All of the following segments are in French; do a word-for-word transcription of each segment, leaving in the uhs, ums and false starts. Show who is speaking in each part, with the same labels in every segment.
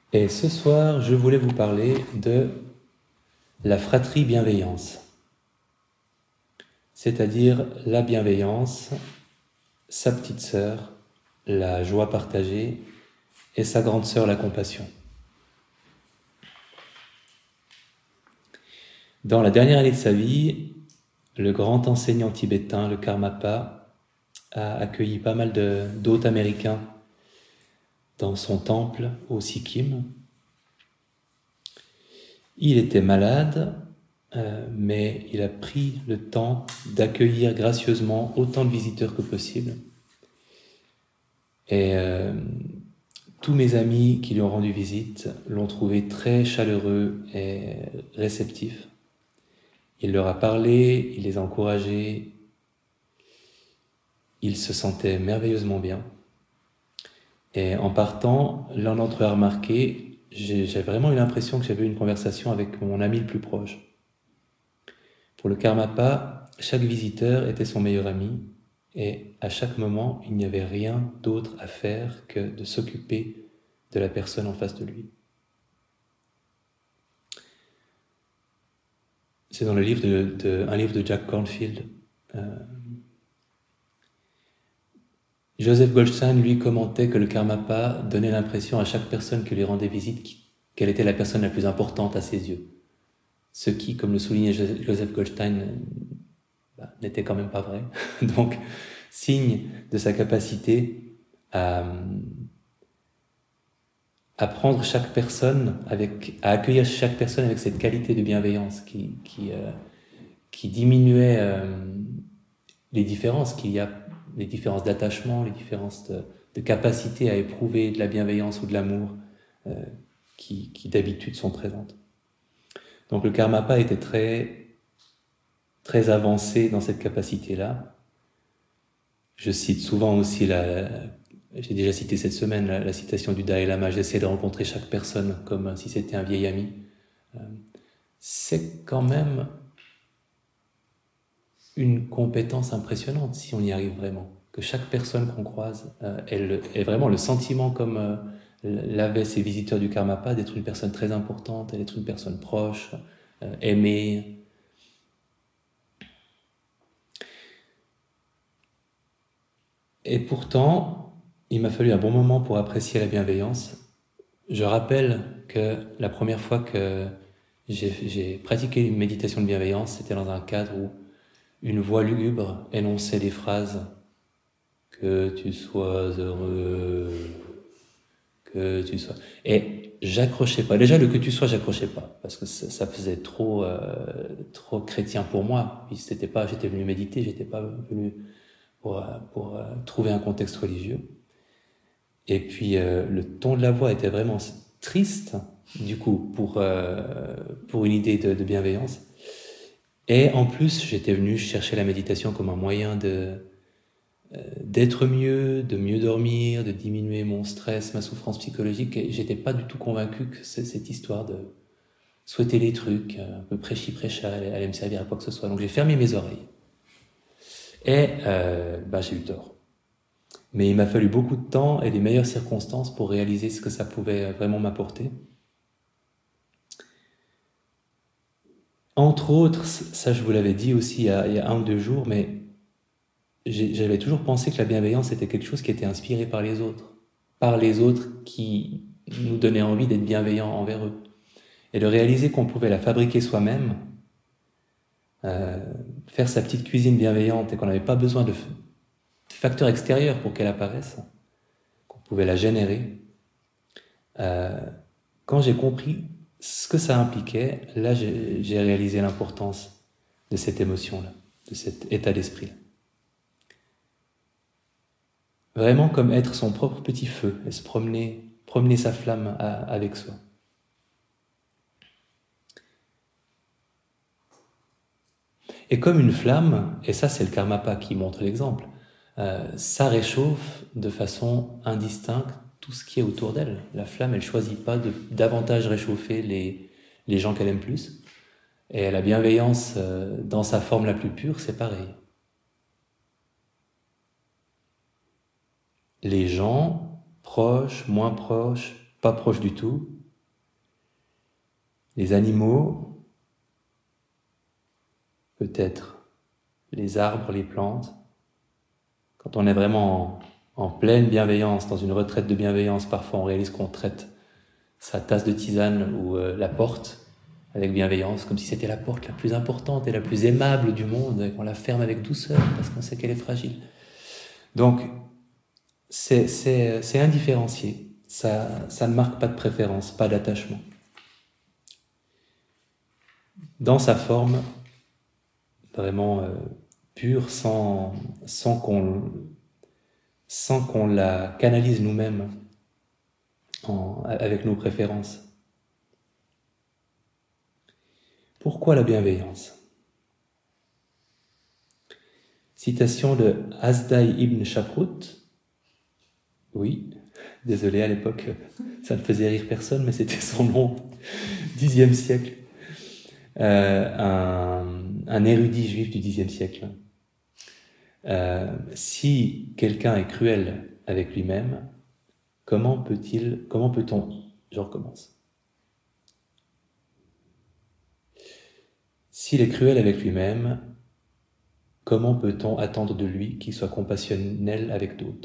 Speaker 1: Et ce soir, je voulais vous parler de la fratrie bienveillance, c'est-à-dire la bienveillance, sa petite sœur, la joie partagée, et sa grande sœur, la compassion. Dans la dernière année de sa vie, le grand enseignant tibétain, le Karmapa, a accueilli pas mal de, d'hôtes américains dans son temple au Sikkim. Il était malade, euh, mais il a pris le temps d'accueillir gracieusement autant de visiteurs que possible. Et euh, tous mes amis qui lui ont rendu visite l'ont trouvé très chaleureux et réceptif. Il leur a parlé, il les a encouragés, ils se sentaient merveilleusement bien. Et en partant, l'un d'entre eux a remarqué, j'ai, j'ai vraiment eu l'impression que j'avais eu une conversation avec mon ami le plus proche. Pour le Karmapa, chaque visiteur était son meilleur ami, et à chaque moment, il n'y avait rien d'autre à faire que de s'occuper de la personne en face de lui. C'est dans le livre de, de, un livre de Jack Kornfield. Euh, Joseph Goldstein, lui, commentait que le Karmapa donnait l'impression à chaque personne qui lui rendait visite qu'elle était la personne la plus importante à ses yeux. Ce qui, comme le soulignait Joseph Goldstein, bah, n'était quand même pas vrai. Donc, signe de sa capacité à, à prendre chaque personne, avec, à accueillir chaque personne avec cette qualité de bienveillance qui, qui, euh, qui diminuait euh, les différences qu'il y a, les différences d'attachement, les différences de, de capacité à éprouver de la bienveillance ou de l'amour euh, qui, qui d'habitude sont présentes. Donc le Karmapa était très, très avancé dans cette capacité-là. Je cite souvent aussi, la, j'ai déjà cité cette semaine, la, la citation du Dalai Lama, j'essaie de rencontrer chaque personne comme si c'était un vieil ami. Euh, c'est quand même une compétence impressionnante si on y arrive vraiment. Que chaque personne qu'on croise, euh, elle ait vraiment le sentiment, comme euh, l'avaient ces visiteurs du Karmapa, d'être une personne très importante, d'être une personne proche, euh, aimée. Et pourtant, il m'a fallu un bon moment pour apprécier la bienveillance. Je rappelle que la première fois que j'ai, j'ai pratiqué une méditation de bienveillance, c'était dans un cadre où une voix lugubre énonçait des phrases « que tu sois heureux », que tu sois... Et j'accrochais pas. Déjà, le « que tu sois », j'accrochais pas, parce que ça, ça faisait trop, euh, trop chrétien pour moi. Puis c'était pas, j'étais venu méditer, j'étais pas venu pour, pour euh, trouver un contexte religieux. Et puis, euh, le ton de la voix était vraiment triste, du coup, pour, euh, pour une idée de, de bienveillance. Et en plus, j'étais venu chercher la méditation comme un moyen de, euh, d'être mieux, de mieux dormir, de diminuer mon stress, ma souffrance psychologique. Et j'étais pas du tout convaincu que c'est cette histoire de souhaiter les trucs, un peu prêchi-prêcha, allait, allait me servir à quoi que ce soit. Donc j'ai fermé mes oreilles. Et euh, bah, j'ai eu tort. Mais il m'a fallu beaucoup de temps et les meilleures circonstances pour réaliser ce que ça pouvait vraiment m'apporter. Entre autres, ça je vous l'avais dit aussi il y a, il y a un ou deux jours, mais j'avais toujours pensé que la bienveillance était quelque chose qui était inspiré par les autres. Par les autres qui nous donnaient envie d'être bienveillants envers eux. Et de réaliser qu'on pouvait la fabriquer soi-même, euh, faire sa petite cuisine bienveillante et qu'on n'avait pas besoin de facteurs extérieurs pour qu'elle apparaisse, qu'on pouvait la générer. Euh, quand j'ai compris ce que ça impliquait, là j'ai, j'ai réalisé l'importance de cette émotion-là, de cet état d'esprit-là. Vraiment comme être son propre petit feu et se promener, promener sa flamme à, avec soi. Et comme une flamme, et ça c'est le Karmapa qui montre l'exemple, euh, ça réchauffe de façon indistincte tout ce qui est autour d'elle. La flamme, elle ne choisit pas de davantage réchauffer les, les gens qu'elle aime plus. Et la bienveillance, euh, dans sa forme la plus pure, c'est pareil. Les gens, proches, moins proches, pas proche du tout. Les animaux, peut-être les arbres, les plantes. Quand on est vraiment en, en pleine bienveillance, dans une retraite de bienveillance, parfois on réalise qu'on traite sa tasse de tisane ou euh, la porte avec bienveillance, comme si c'était la porte la plus importante et la plus aimable du monde, et qu'on la ferme avec douceur parce qu'on sait qu'elle est fragile. Donc, c'est, c'est, c'est indifférencié. Ça, ça ne marque pas de préférence, pas d'attachement. Dans sa forme vraiment euh, pure, sans, sans, qu'on, sans qu'on la canalise nous-mêmes en, avec nos préférences. Pourquoi la bienveillance ? Citation de Hasdai ibn Shaprut. Oui, désolé, à l'époque, ça ne faisait rire personne, mais c'était son nom, dixième siècle. Euh, un, un érudit juif du dixième siècle. Euh, si quelqu'un est cruel avec lui-même, comment peut-il, comment peut-on, je recommence. S'il est cruel avec lui-même, comment peut-on attendre de lui qu'il soit compassionnel avec d'autres ?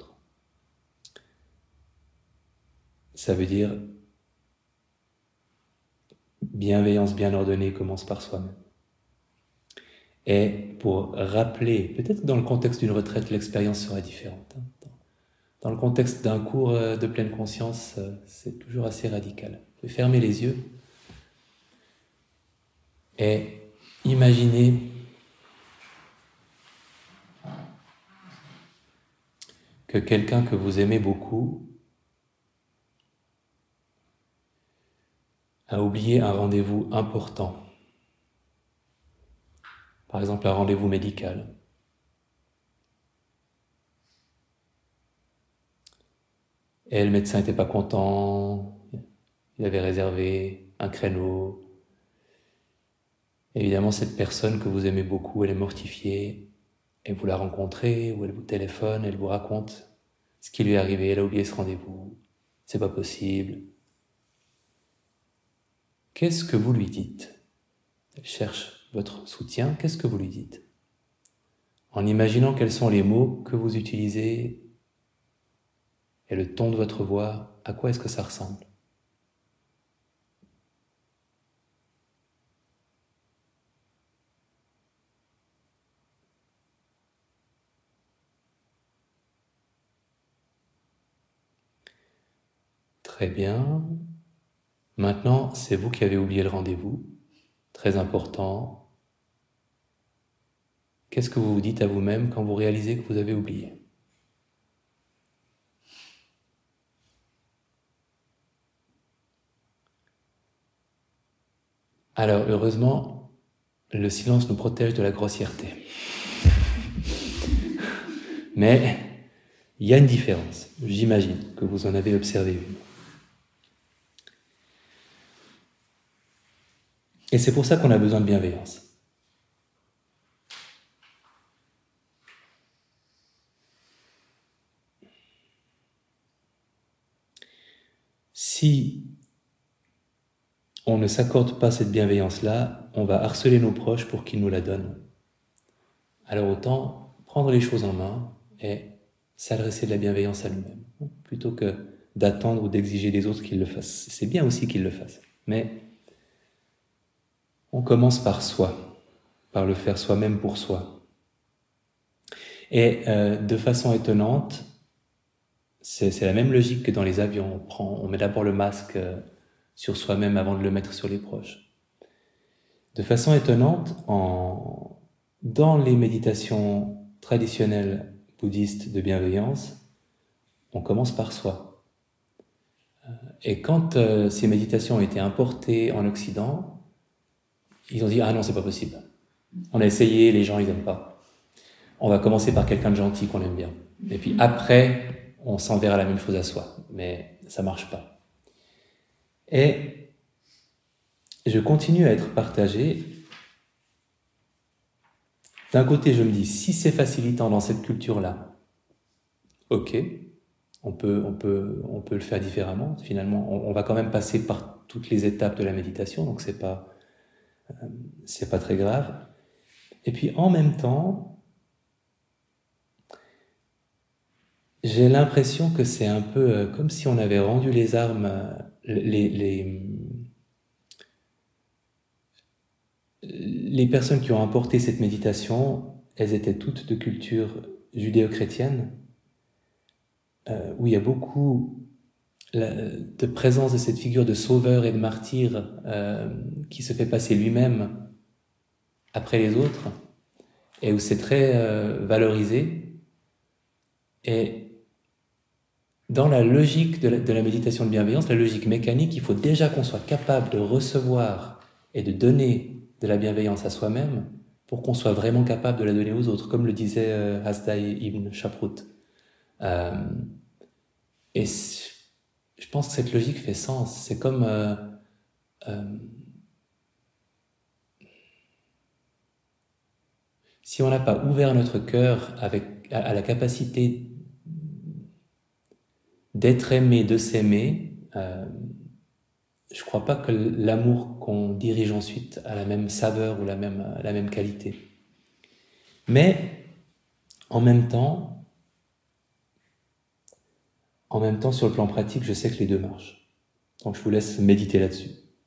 Speaker 1: Ça veut dire bienveillance bien ordonnée commence par soi-même. Et pour rappeler, peut-être dans le contexte d'une retraite, l'expérience sera différente. Dans le contexte d'un cours de pleine conscience, c'est toujours assez radical. Vous pouvez fermer les yeux et imaginer que quelqu'un que vous aimez beaucoup a oublié un rendez-vous important. Par exemple, un rendez-vous médical. Et le médecin n'était pas content, il avait réservé un créneau. Évidemment, cette personne que vous aimez beaucoup, elle est mortifiée, et vous la rencontrez, ou elle vous téléphone, elle vous raconte ce qui lui est arrivé, elle a oublié ce rendez-vous, c'est pas possible. Qu'est-ce que vous lui dites ? Elle cherche votre soutien, qu'est-ce que vous lui dites ? En imaginant quels sont les mots que vous utilisez et le ton de votre voix, à quoi est-ce que ça ressemble ? Très bien. Maintenant, c'est vous qui avez oublié le rendez-vous. Très important. Qu'est-ce que vous vous dites à vous-même quand vous réalisez que vous avez oublié ? Alors, heureusement, le silence nous protège de la grossièreté. Mais il y a une différence, j'imagine que vous en avez observé une. Et c'est pour ça qu'on a besoin de bienveillance. Si on ne s'accorde pas cette bienveillance-là, on va harceler nos proches pour qu'ils nous la donnent. Alors autant prendre les choses en main et s'adresser de la bienveillance à lui-même, plutôt que d'attendre ou d'exiger des autres qu'ils le fassent. C'est bien aussi qu'ils le fassent, mais on commence par soi, par le faire soi-même pour soi. Et euh, de façon étonnante, c'est, c'est la même logique que dans les avions. On, prend, on met d'abord le masque euh, sur soi-même avant de le mettre sur les proches. De façon étonnante, en, dans les méditations traditionnelles bouddhistes de bienveillance, on commence par soi. Et quand euh, ces méditations ont été importées en Occident, ils ont dit « Ah non, c'est pas possible. On a essayé, les gens, ils n'aiment pas. On va commencer par quelqu'un de gentil qu'on aime bien. Et puis après, on s'enverra la même chose à soi. » Mais ça marche pas. Et je continue à être partagé. D'un côté, je me dis, si c'est facilitant dans cette culture-là, ok, on peut, on peut, on peut le faire différemment. Finalement, on, on va quand même passer par toutes les étapes de la méditation, donc c'est pas, euh, c'est pas très grave. Et puis en même temps, j'ai l'impression que c'est un peu euh, comme si on avait rendu les armes, euh, les, les, les personnes qui ont apporté cette méditation, elles étaient toutes de culture judéo-chrétienne, euh, où il y a beaucoup la, de présence de cette figure de sauveur et de martyr euh, qui se fait passer lui-même après les autres, et où c'est très euh, valorisé. Et dans la logique de la, de la méditation de bienveillance, la logique mécanique, il faut déjà qu'on soit capable de recevoir et de donner de la bienveillance à soi-même pour qu'on soit vraiment capable de la donner aux autres, comme le disait euh, Hasdai ibn Shaprut. Euh, et je pense que cette logique fait sens. C'est comme... Euh, euh, si on n'a pas ouvert notre cœur avec, à, à la capacité d'être aimé, de s'aimer, euh, je ne crois pas que l'amour qu'on dirige ensuite a la même saveur ou la même, la même qualité. Mais en même temps, en même temps, sur le plan pratique, je sais que les deux marchent. Donc je vous laisse méditer là-dessus.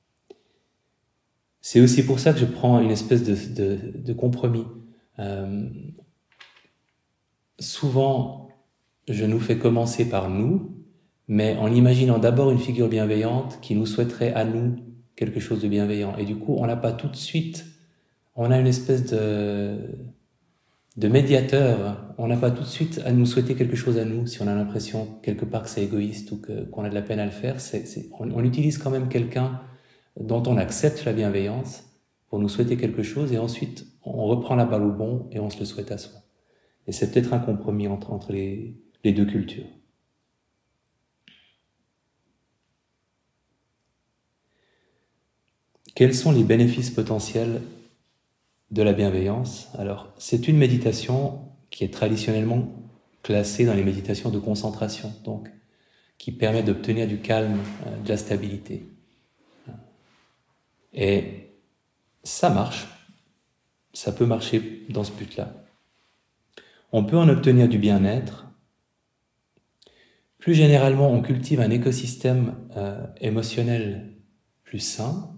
Speaker 1: C'est aussi pour ça que je prends une espèce de, de, de compromis. Euh, souvent, je nous fais commencer par nous, mais en imaginant d'abord une figure bienveillante qui nous souhaiterait à nous quelque chose de bienveillant. Et du coup, on n'a pas tout de suite, on a une espèce de, de médiateur, on n'a pas tout de suite à nous souhaiter quelque chose à nous, si on a l'impression quelque part que c'est égoïste ou que, qu'on a de la peine à le faire. C'est, c'est, on, on utilise quand même quelqu'un dont on accepte la bienveillance pour nous souhaiter quelque chose, et ensuite on reprend la balle au bond et on se le souhaite à soi. Et c'est peut-être un compromis entre, entre les, les deux cultures. Quels sont les bénéfices potentiels de la bienveillance? Alors, c'est une méditation qui est traditionnellement classée dans les méditations de concentration, donc qui permet d'obtenir du calme, de la stabilité. Et ça marche, ça peut marcher dans ce but-là. On peut en obtenir du bien-être. Plus généralement, on cultive un écosystème euh, émotionnel plus sain,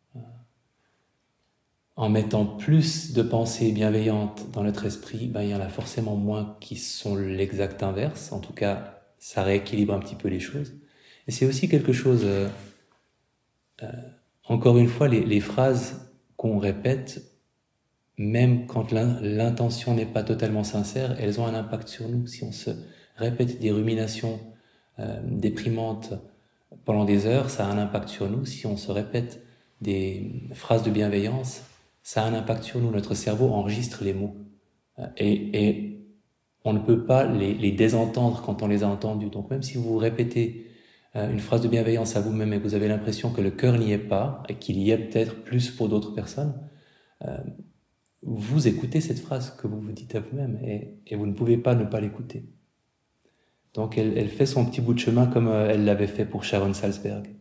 Speaker 1: en mettant plus de pensées bienveillantes dans notre esprit, ben, il y en a forcément moins qui sont l'exact inverse. En tout cas, ça rééquilibre un petit peu les choses. Et c'est aussi quelque chose, euh, euh, encore une fois, les, les phrases qu'on répète, même quand l'intention n'est pas totalement sincère, elles ont un impact sur nous. Si on se répète des ruminations euh, déprimantes pendant des heures, ça a un impact sur nous. Si on se répète des phrases de bienveillance, ça a un impact sur nous. Notre cerveau enregistre les mots. Et, et on ne peut pas les, les désentendre quand on les a entendus. Donc même si vous répétez une phrase de bienveillance à vous-même et que vous avez l'impression que le cœur n'y est pas, et qu'il y est peut-être plus pour d'autres personnes, euh, vous écoutez cette phrase que vous vous dites à vous-même, et, et vous ne pouvez pas ne pas l'écouter. Donc elle, elle fait son petit bout de chemin comme elle l'avait fait pour Sharon Salzberg.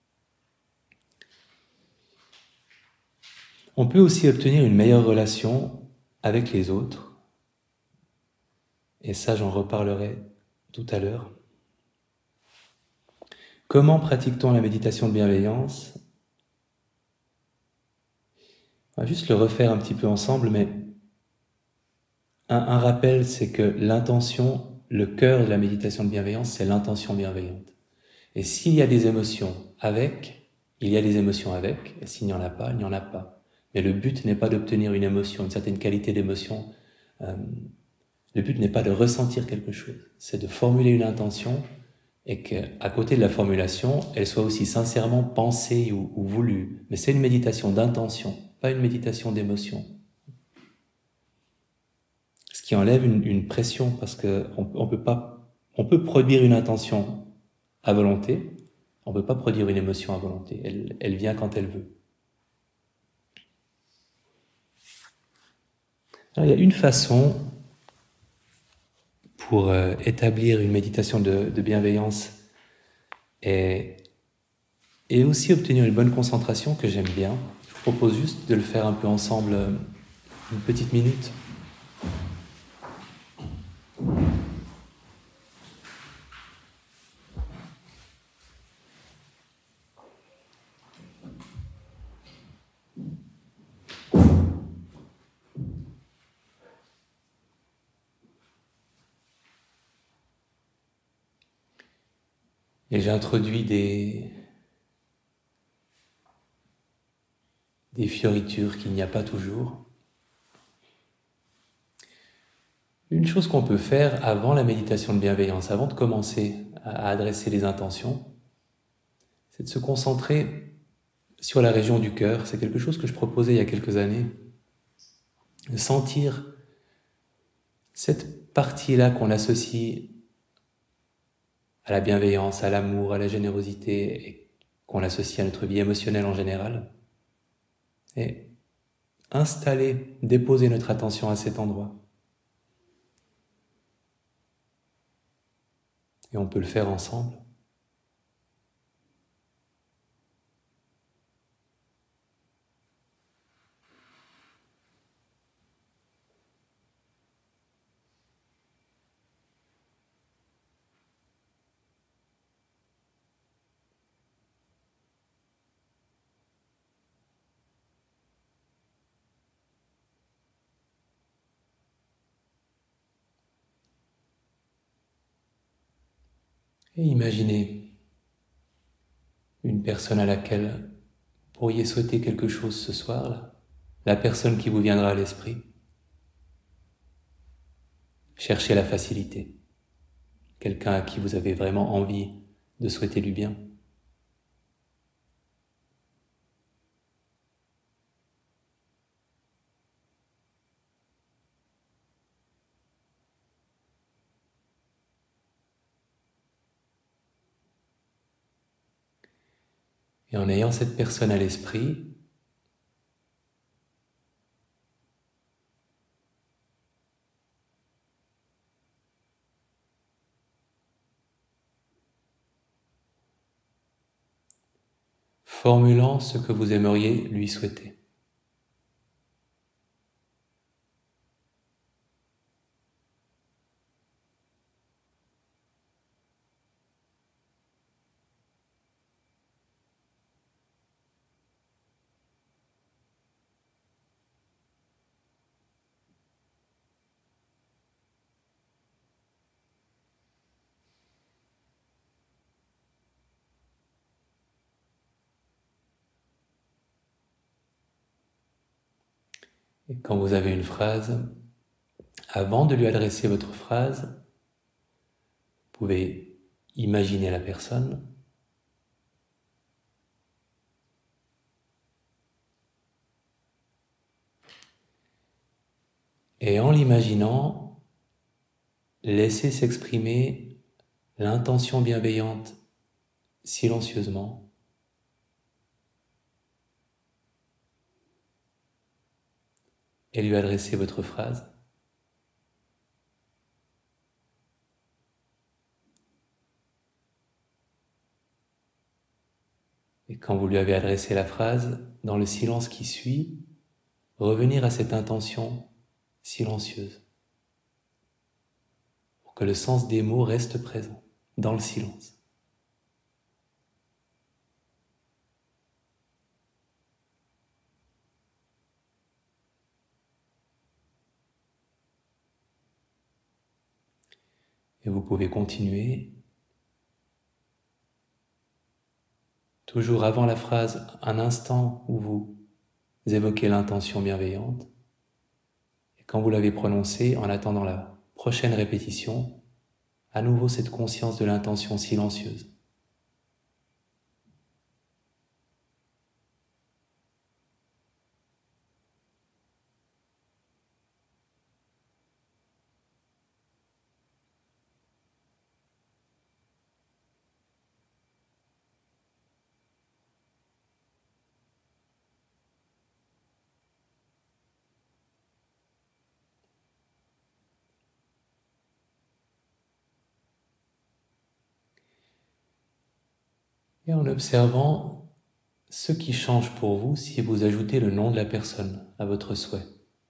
Speaker 1: On peut aussi obtenir une meilleure relation avec les autres. Et ça, j'en reparlerai tout à l'heure. Comment pratique-t-on la méditation de bienveillance? On va juste le refaire un petit peu ensemble, mais un, un rappel, c'est que l'intention, le cœur de la méditation de bienveillance, c'est l'intention bienveillante. Et s'il y a des émotions avec, il y a des émotions avec, et s'il n'y en a pas, il n'y en a pas. Mais le but n'est pas d'obtenir une émotion, une certaine qualité d'émotion. Euh, le but n'est pas de ressentir quelque chose, c'est de formuler une intention et qu'à côté de la formulation, elle soit aussi sincèrement pensée ou, ou voulue. Mais c'est une méditation d'intention, pas une méditation d'émotion. Ce qui enlève une, une pression, parce qu'on on peut pas, on peut produire une intention à volonté, on ne peut pas produire une émotion à volonté. Elle, elle vient quand elle veut. Alors, il y a une façon pour euh, établir une méditation de, de bienveillance et, et aussi obtenir une bonne concentration que j'aime bien, je vous propose juste de le faire un peu ensemble euh, une petite minute. Et j'ai introduit des, des fioritures qu'il n'y a pas toujours. Une chose qu'on peut faire avant la méditation de bienveillance, avant de commencer à adresser les intentions, c'est de se concentrer sur la région du cœur. C'est quelque chose que je proposais il y a quelques années. De sentir cette partie-là qu'on associe à la bienveillance, à l'amour, à la générosité, et qu'on associe à notre vie émotionnelle en général. Et installer, déposer notre attention à cet endroit. Et on peut le faire ensemble. Et imaginez une personne à laquelle vous pourriez souhaiter quelque chose ce soir, là. La personne qui vous viendra à l'esprit. Cherchez la facilité. Quelqu'un à qui vous avez vraiment envie de souhaiter du bien. Et en ayant cette personne à l'esprit, formulant ce que vous aimeriez lui souhaiter. Et quand vous avez une phrase, avant de lui adresser votre phrase, vous pouvez imaginer la personne. Et en l'imaginant, laissez s'exprimer l'intention bienveillante silencieusement. Et lui adresser votre phrase. Et quand vous lui avez adressé la phrase, dans le silence qui suit, revenir à cette intention silencieuse, pour que le sens des mots reste présent dans le silence. Et vous pouvez continuer, toujours avant la phrase, un instant où vous évoquez l'intention bienveillante, et quand vous l'avez prononcée, en attendant la prochaine répétition, à nouveau cette conscience de l'intention silencieuse. Et en observant ce qui change pour vous si vous ajoutez le nom de la personne à votre souhait.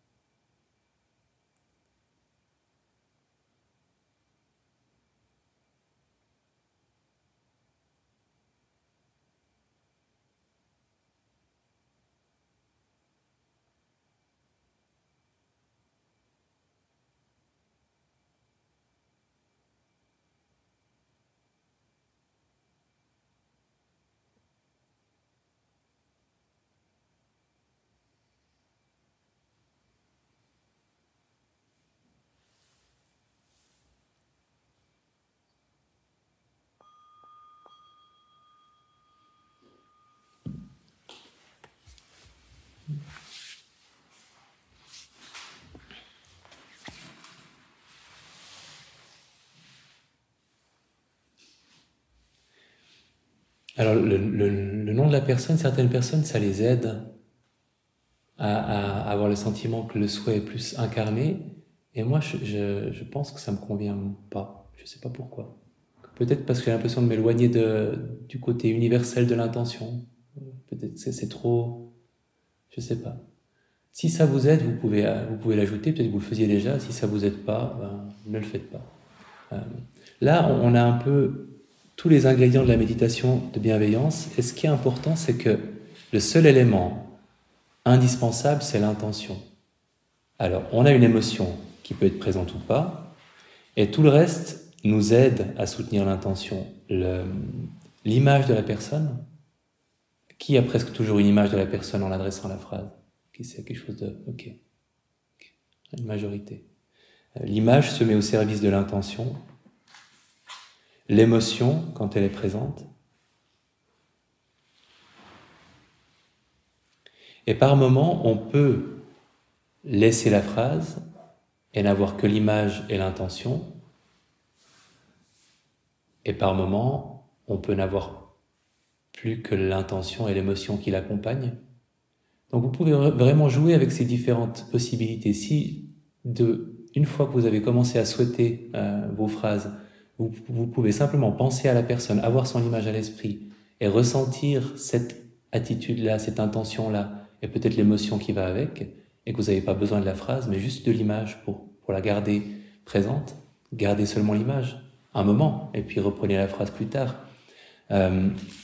Speaker 1: Alors, le, le, le nom de la personne, certaines personnes, ça les aide à, à avoir le sentiment que le souhait est plus incarné. Et moi, je, je, je pense que ça me convient pas. Je sais pas pourquoi. Peut-être parce que j'ai l'impression de m'éloigner de, du côté universel de l'intention. Peut-être que c'est, c'est trop... Je sais pas. Si ça vous aide, vous pouvez, vous pouvez l'ajouter. Peut-être que vous le faisiez déjà. Si ça vous aide pas, ben, ne le faites pas. Euh, là, on a un peu tous les ingrédients de la méditation de bienveillance. Et ce qui est important, c'est que le seul élément indispensable, c'est l'intention. Alors, on a une émotion qui peut être présente ou pas, et tout le reste nous aide à soutenir l'intention. Le, l'image de la personne, qui a presque toujours une image de la personne en adressant la phrase, qui c'est quelque chose de... Ok, okay. Une majorité. L'image se met au service de l'intention. L'émotion, quand elle est présente. Et par moments, on peut laisser la phrase et n'avoir que l'image et l'intention. Et par moments, on peut n'avoir plus que l'intention et l'émotion qui l'accompagnent. Donc vous pouvez vraiment jouer avec ces différentes possibilités. Si, de, une fois que vous avez commencé à souhaiter euh, vos phrases, vous, vous pouvez simplement penser à la personne, avoir son image à l'esprit et ressentir cette attitude-là, cette intention-là, et peut-être l'émotion qui va avec, et que vous n'avez pas besoin de la phrase, mais juste de l'image pour, pour la garder présente. Gardez seulement l'image, un moment, et puis reprenez la phrase plus tard. Euh,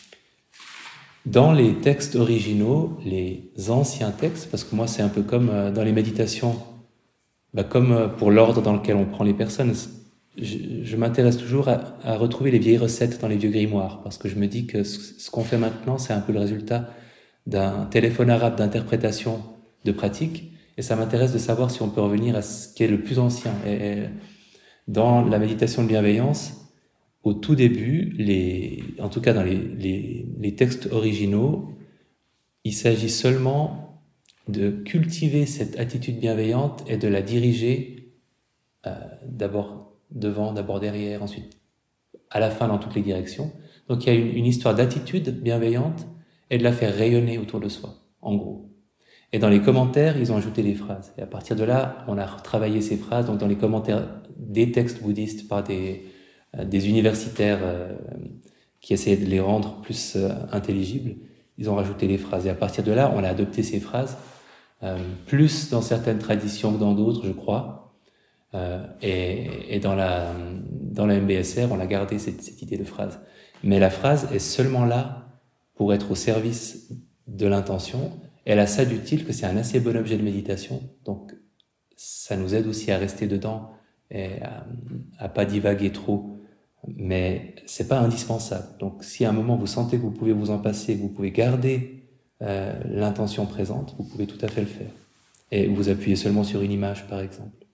Speaker 1: dans les textes originaux, les anciens textes, parce que moi c'est un peu comme euh, dans les méditations, bah, comme euh, pour l'ordre dans lequel on prend les personnes, je, je m'intéresse toujours à, à retrouver les vieilles recettes dans les vieux grimoires, parce que je me dis que ce, ce qu'on fait maintenant, c'est un peu le résultat d'un téléphone arabe d'interprétation de pratique, et ça m'intéresse de savoir si on peut revenir à ce qui est le plus ancien. Et, et dans la méditation de bienveillance, au tout début, les, en tout cas dans les, les, les textes originaux, il s'agit seulement de cultiver cette attitude bienveillante et de la diriger euh, d'abord devant, d'abord derrière, ensuite à la fin dans toutes les directions. Donc il y a une, une histoire d'attitude bienveillante et de la faire rayonner autour de soi, en gros. Et dans les commentaires, ils ont ajouté des phrases. Et à partir de là, on a retravaillé ces phrases. Donc dans les commentaires des textes bouddhistes par des, euh, des universitaires euh, qui essayaient de les rendre plus euh, intelligibles, ils ont rajouté les phrases. Et à partir de là, on a adopté ces phrases, euh, plus dans certaines traditions que dans d'autres, je crois. Euh, et, et dans la, dans la M B S R, on a gardé cette, cette idée de phrase. Mais la phrase est seulement là pour être au service de l'intention. Elle a ça d'utile que c'est un assez bon objet de méditation, donc ça nous aide aussi à rester dedans et à, à pas divaguer trop, mais c'est pas indispensable. Donc si à un moment vous sentez que vous pouvez vous en passer, que vous pouvez garder euh, l'intention présente, vous pouvez tout à fait le faire. Et vous appuyez seulement sur une image, par exemple.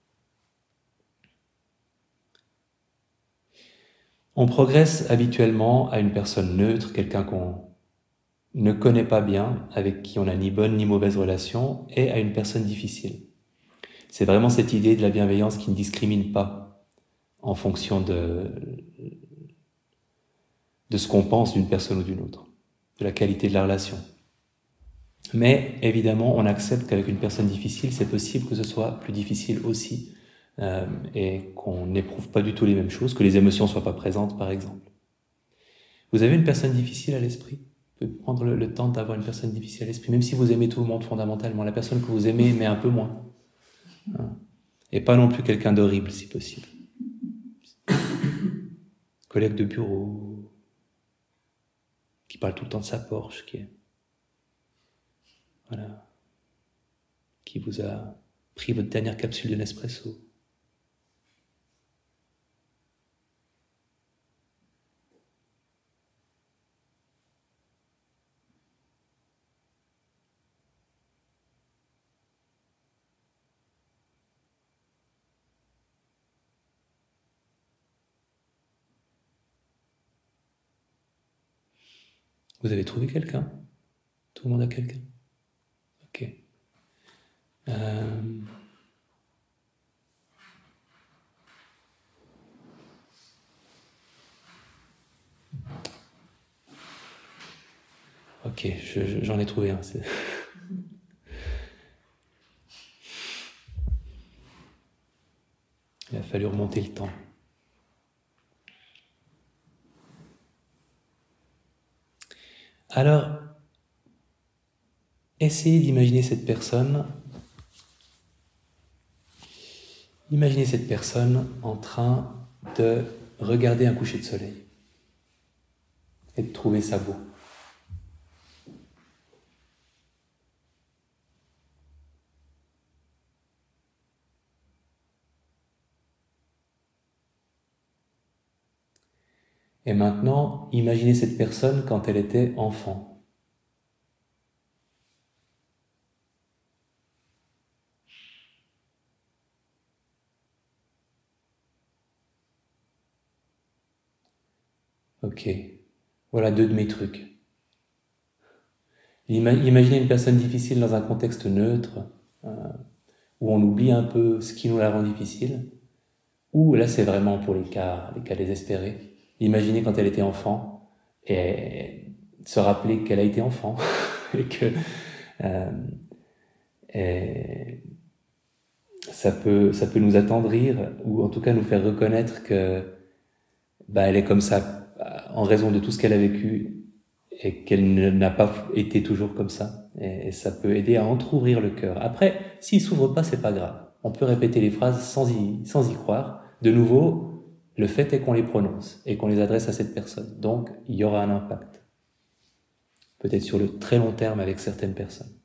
Speaker 1: On progresse habituellement à une personne neutre, quelqu'un qu'on ne connaît pas bien, avec qui on n'a ni bonne ni mauvaise relation, et à une personne difficile. C'est vraiment cette idée de la bienveillance qui ne discrimine pas en fonction de, de ce qu'on pense d'une personne ou d'une autre, de la qualité de la relation. Mais évidemment, on accepte qu'avec une personne difficile, c'est possible que ce soit plus difficile aussi, euh, et qu'on n'éprouve pas du tout les mêmes choses, que les émotions ne soient pas présentes, par exemple. Vous avez une personne difficile à l'esprit? Vous pouvez prendre le, le temps d'avoir une personne difficile à l'esprit, même si vous aimez tout le monde fondamentalement. La personne que vous aimez, mais un peu moins. Hein. Et pas non plus quelqu'un d'horrible, si possible. Collègue de bureau, qui parle tout le temps de sa Porsche, qui est... Voilà. Qui vous a pris votre dernière capsule de Nespresso. Vous avez trouvé quelqu'un? Tout le monde a quelqu'un? Ok. Euh... Ok, je, je, j'en ai trouvé un. C'est... Il a fallu remonter le temps. Alors, essayez d'imaginer cette personne. Imaginez cette personne en train de regarder un coucher de soleil et de trouver ça beau. Et maintenant, imaginez cette personne quand elle était enfant. Ok, voilà deux de mes trucs. Imaginez une personne difficile dans un contexte neutre, euh, où on oublie un peu ce qui nous la rend difficile, ou là c'est vraiment pour les cas, les cas désespérés. Imaginez quand elle était enfant, et se rappeler qu'elle a été enfant, et que euh, et ça peut, ça peut nous attendrir, ou en tout cas nous faire reconnaître que bah, elle est comme ça en raison de tout ce qu'elle a vécu et qu'elle n'a pas été toujours comme ça. Et, et ça peut aider à entrouvrir le cœur. Après, s'il s'ouvre pas, c'est pas grave. On peut répéter les phrases sans y, sans y croire. De nouveau, le fait est qu'on les prononce et qu'on les adresse à cette personne. Donc, il y aura un impact. Peut-être sur le très long terme avec certaines personnes.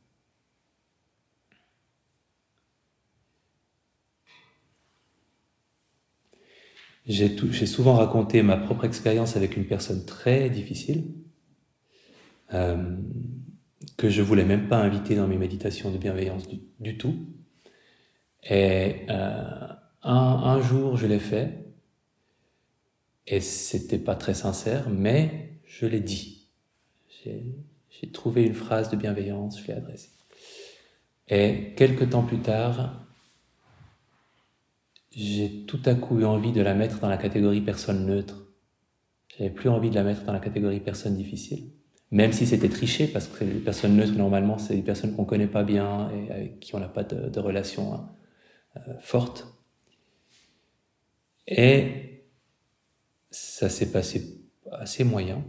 Speaker 1: J'ai, tout, j'ai souvent raconté ma propre expérience avec une personne très difficile, euh, que je voulais même pas inviter dans mes méditations de bienveillance du, du tout. Et euh, un, un jour, je l'ai fait, et c'était pas très sincère, mais je l'ai dit. J'ai, j'ai trouvé une phrase de bienveillance, je l'ai adressée. Et quelques temps plus tard, j'ai tout à coup eu envie de la mettre dans la catégorie personne neutre. J'avais plus envie de la mettre dans la catégorie personne difficile. Même si c'était triché, parce que les personnes neutres, normalement, c'est des personnes qu'on connaît pas bien et avec qui on n'a pas de, de relation hein, euh, forte. Et ça s'est passé assez moyen.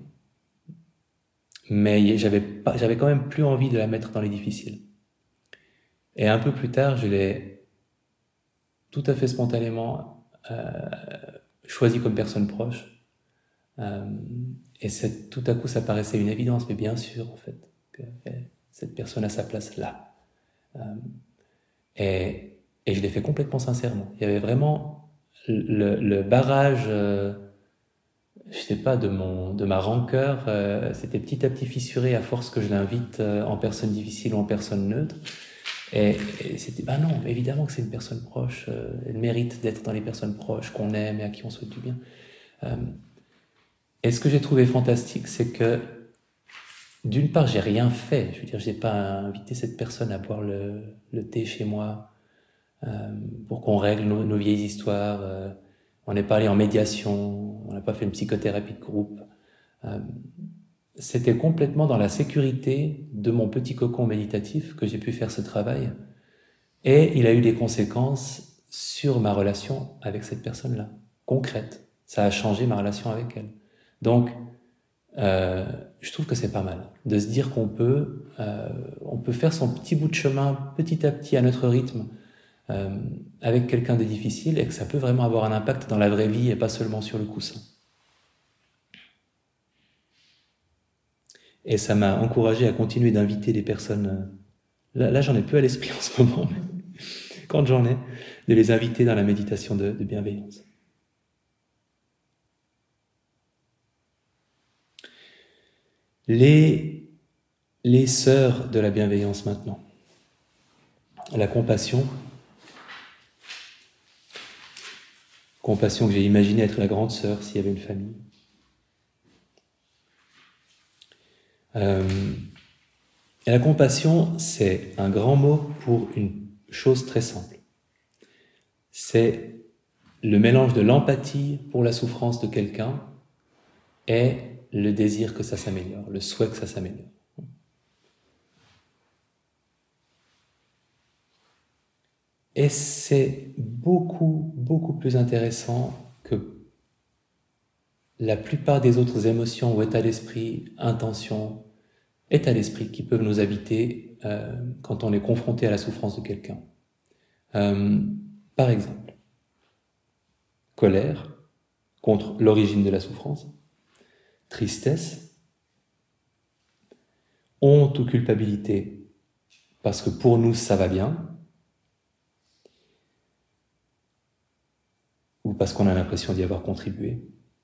Speaker 1: Mais j'avais pas, j'avais quand même plus envie de la mettre dans les difficiles. Et un peu plus tard, je l'ai tout à fait spontanément euh, choisi comme personne proche. Euh, et c'est, tout à coup, ça paraissait une évidence, mais bien sûr, en fait, que cette personne a sa place là. Euh, et, et je l'ai fait complètement sincèrement. Il y avait vraiment le, le barrage, euh, je sais pas, de mon, de ma rancœur, euh, c'était petit à petit fissuré à force que je l'invite euh, en personne difficile ou en personne neutre. Et, et c'était, bah non, évidemment que c'est une personne proche, euh, elle mérite d'être dans les personnes proches qu'on aime et à qui on souhaite du bien. Euh, et ce que j'ai trouvé fantastique, c'est que d'une part, j'ai rien fait. Je veux dire, j'ai pas invité cette personne à boire le, le thé chez moi euh, pour qu'on règle nos, nos vieilles histoires. Euh, on n'est pas allé en médiation, on n'a pas fait une psychothérapie de groupe. Euh, c'était complètement dans la sécurité de mon petit cocon méditatif que j'ai pu faire ce travail. Et il a eu des conséquences sur ma relation avec cette personne-là, concrètes. Ça a changé ma relation avec elle. Donc, euh, je trouve que c'est pas mal de se dire qu'on peut, euh, on peut faire son petit bout de chemin petit à petit à notre rythme euh, avec quelqu'un de difficile et que ça peut vraiment avoir un impact dans la vraie vie et pas seulement sur le coussin. Et ça m'a encouragé à continuer d'inviter des personnes. Euh, là, là j'en ai peu à l'esprit en ce moment, mais quand j'en ai, de les inviter dans la méditation de, de bienveillance. Les, les sœurs de la bienveillance maintenant. La compassion. Compassion que j'ai imaginé être la grande sœur s'il y avait une famille. Euh, et la compassion, c'est un grand mot pour une chose très simple. C'est le mélange de l'empathie pour la souffrance de quelqu'un et le désir que ça s'améliore, le souhait que ça s'améliore. Et c'est beaucoup, beaucoup plus intéressant que la plupart des autres émotions ou états d'esprit, intentions, états d'esprit qui peuvent nous habiter euh, quand on est confronté à la souffrance de quelqu'un. Euh, par exemple, colère contre l'origine de la souffrance, tristesse, honte ou culpabilité parce que pour nous ça va bien, ou parce qu'on a l'impression d'y avoir contribué,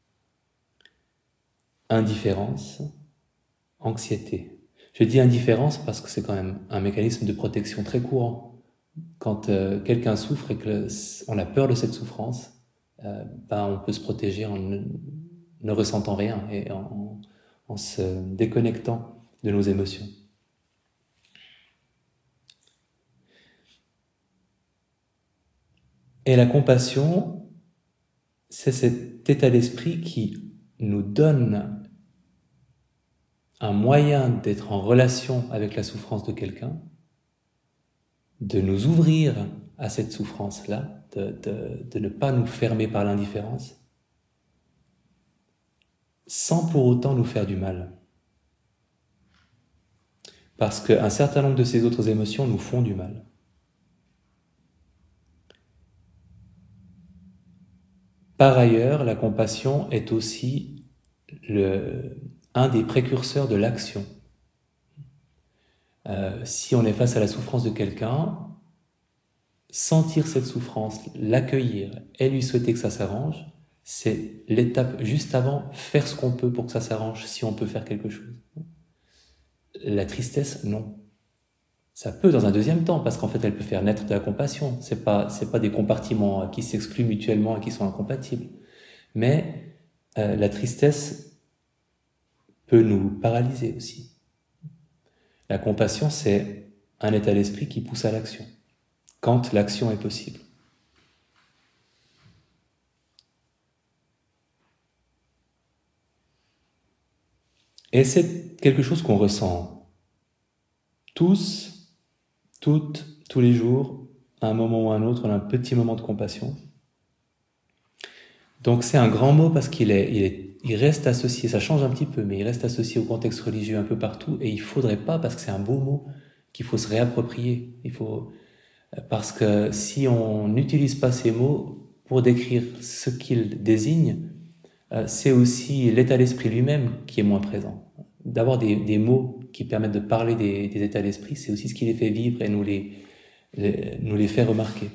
Speaker 1: indifférence, anxiété. Je dis indifférence parce que c'est quand même un mécanisme de protection très courant. Quand euh, quelqu'un souffre et qu'on a peur de cette souffrance, euh, ben on peut se protéger en ne, ne ressentant rien et en, en se déconnectant de nos émotions. Et la compassion, c'est cet état d'esprit qui nous donne un moyen d'être en relation avec la souffrance de quelqu'un, de nous ouvrir à cette souffrance-là, de, de, de ne pas nous fermer par l'indifférence, sans pour autant nous faire du mal. Parce qu'un certain nombre de ces autres émotions nous font du mal. Par ailleurs, la compassion est aussi le, un des précurseurs de l'action. Euh, si on est face à la souffrance de quelqu'un, sentir cette souffrance, l'accueillir et lui souhaiter que ça s'arrange, c'est l'étape juste avant, faire ce qu'on peut pour que ça s'arrange, si on peut faire quelque chose. La tristesse, non. Ça peut dans un deuxième temps, parce qu'en fait, elle peut faire naître de la compassion. C'est pas, c'est pas des compartiments qui s'excluent mutuellement et qui sont incompatibles. Mais euh, la tristesse peut nous paralyser aussi. La compassion, c'est un état d'esprit qui pousse à l'action, quand l'action est possible. Et c'est quelque chose qu'on ressent tous, toutes, tous les jours, à un moment ou à un autre, on a un petit moment de compassion. Donc c'est un grand mot parce qu'il est, il est, il reste associé, ça change un petit peu, mais il reste associé au contexte religieux un peu partout, et il faudrait pas, parce que c'est un beau mot, qu'il faut se réapproprier. Il faut, parce que si on n'utilise pas ces mots pour décrire ce qu'ils désignent, c'est aussi l'état d'esprit lui-même qui est moins présent. D'avoir des, des mots qui permettent de parler des, des états d'esprit, c'est aussi ce qui les fait vivre et nous les, les, nous les fait remarquer.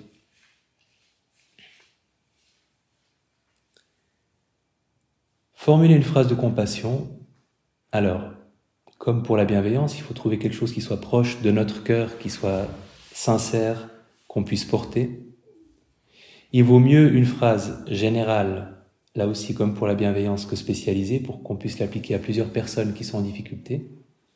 Speaker 1: Formuler une phrase de compassion, alors, comme pour la bienveillance, il faut trouver quelque chose qui soit proche de notre cœur, qui soit sincère, qu'on puisse porter. Il vaut mieux une phrase générale, là aussi comme pour la bienveillance, que spécialisée, pour qu'on puisse l'appliquer à plusieurs personnes qui sont en difficulté.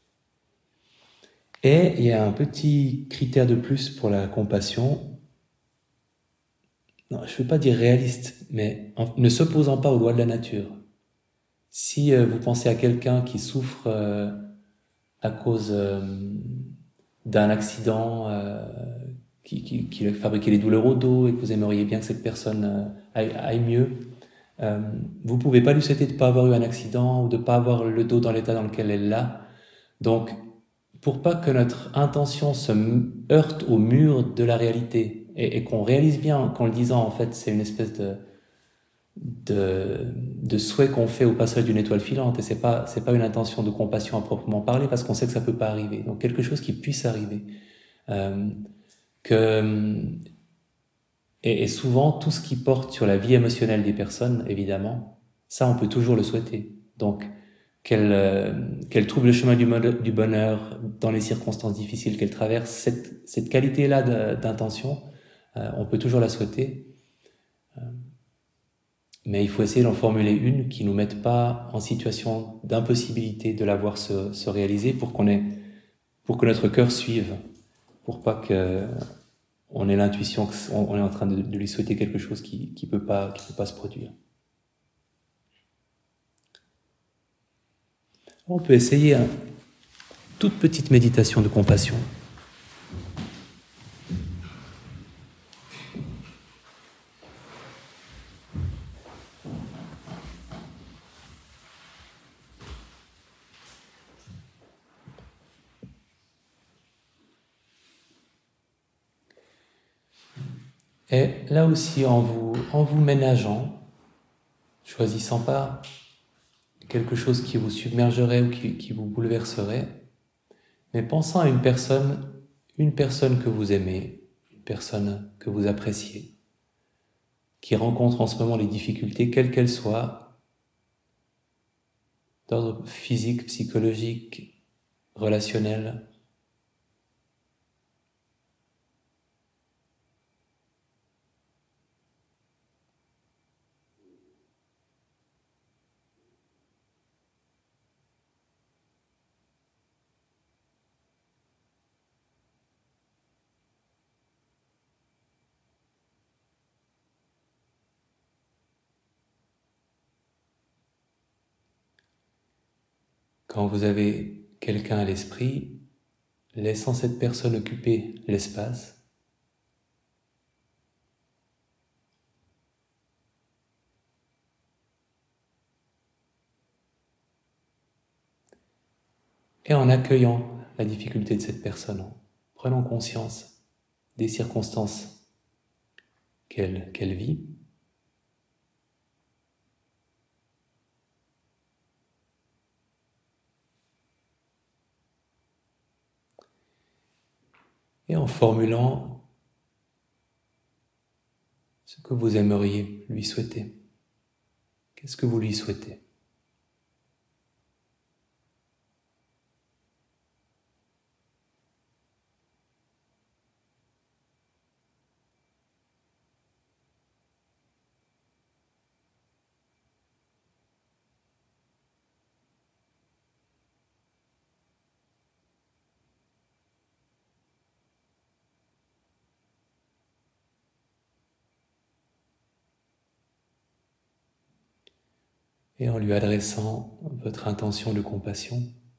Speaker 1: Et il y a un petit critère de plus pour la compassion, non, je ne veux pas dire réaliste, mais en ne s'opposant pas aux lois de la nature. Si euh, vous pensez à quelqu'un qui souffre euh, à cause euh, d'un accident euh, qui, qui, qui fabriquait des douleurs au dos et que vous aimeriez bien que cette personne euh, aille, aille mieux, Euh, vous pouvez pas lui souhaiter de pas avoir eu un accident ou de pas avoir le dos dans l'état dans lequel elle l'a. Donc, pour pas que notre intention se heurte au mur de la réalité et, et qu'on réalise bien qu'en le disant, en fait, c'est une espèce de, de, de souhait qu'on fait au passage d'une étoile filante et c'est pas, c'est pas une intention de compassion à proprement parler parce qu'on sait que ça peut pas arriver. Donc, quelque chose qui puisse arriver. Euh, que, et, et souvent, tout ce qui porte sur la vie émotionnelle des personnes, évidemment, ça, on peut toujours le souhaiter. Donc, qu'elle euh, qu'elle trouve le chemin du, du bonheur dans les circonstances difficiles qu'elle traverse, cette, cette qualité-là d'intention, euh, on peut toujours la souhaiter. Euh, mais il faut essayer d'en formuler une qui ne nous mette pas en situation d'impossibilité de la voir se, se réaliser pour qu'on ait, pour que notre cœur suive, pour pas que on ait l'intuition qu'on est en train de, de lui souhaiter quelque chose qui qui peut pas qui peut pas se produire. On peut essayer une toute petite méditation de compassion. Et là aussi, en vous, en vous ménageant, choisissant pas quelque chose qui vous submergerait ou qui, qui vous bouleverserait, mais pensant à une personne, une personne que vous aimez, une personne que vous appréciez, qui rencontre en ce moment les difficultés, quelles qu'elles soient, d'ordre physique, psychologique, relationnel. Quand vous avez quelqu'un à l'esprit, laissant cette personne occuper l'espace, et en accueillant la difficulté de cette personne, en prenant conscience des circonstances qu'elle qu'elle vit, et en formulant ce que vous aimeriez lui souhaiter. Qu'est-ce que vous lui souhaitez ? Et en lui adressant votre intention de compassion,